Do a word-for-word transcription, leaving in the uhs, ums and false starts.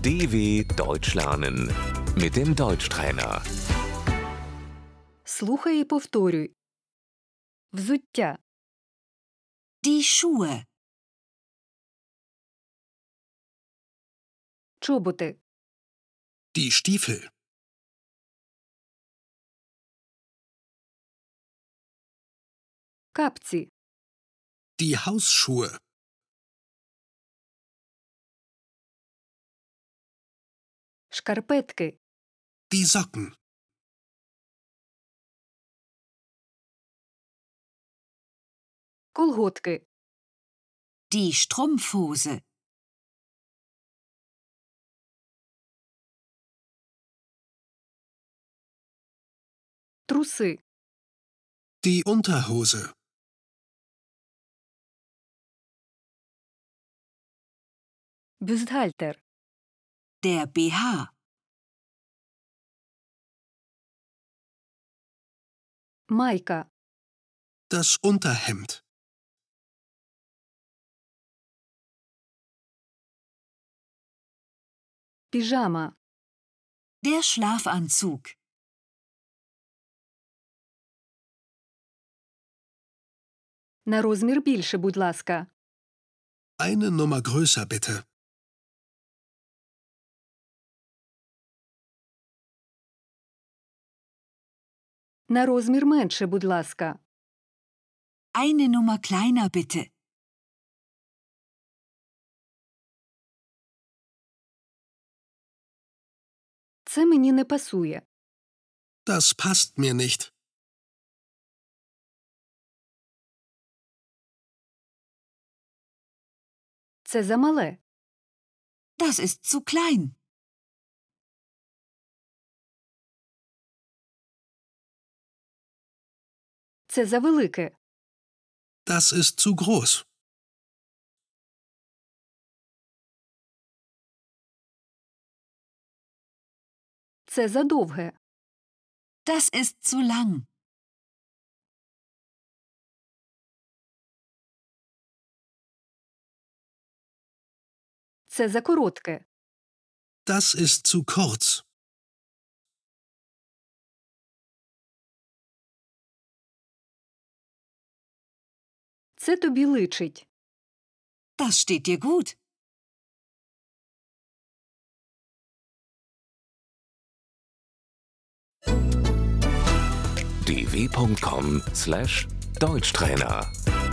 D W Deutsch lernen mit dem Deutschtrainer. Слухай і повторюй. Взуття, Die Schuhe, чоботи, Die Stiefel, капці, die Hausschuhe, шкарпетки, die Socken, колготки, die Strumpfhose, труси, die Unterhose, бюстгальтер, der B H, майка, das Unterhemd, піжама, der Schlafanzug, на розмір більше, будь ласка, eine Nummer größer bitte, на розмір менше, будь ласка, eine Nummer kleiner bitte, це мені не пасує, das passt mir nicht, це замале, das ist zu klein, це завелике, das ist zu groß, це задовге, das ist zu lang, це закоротке, das ist zu kurz, це тобі личить, das steht dir gut, d w punkt com slash Deutschtrainer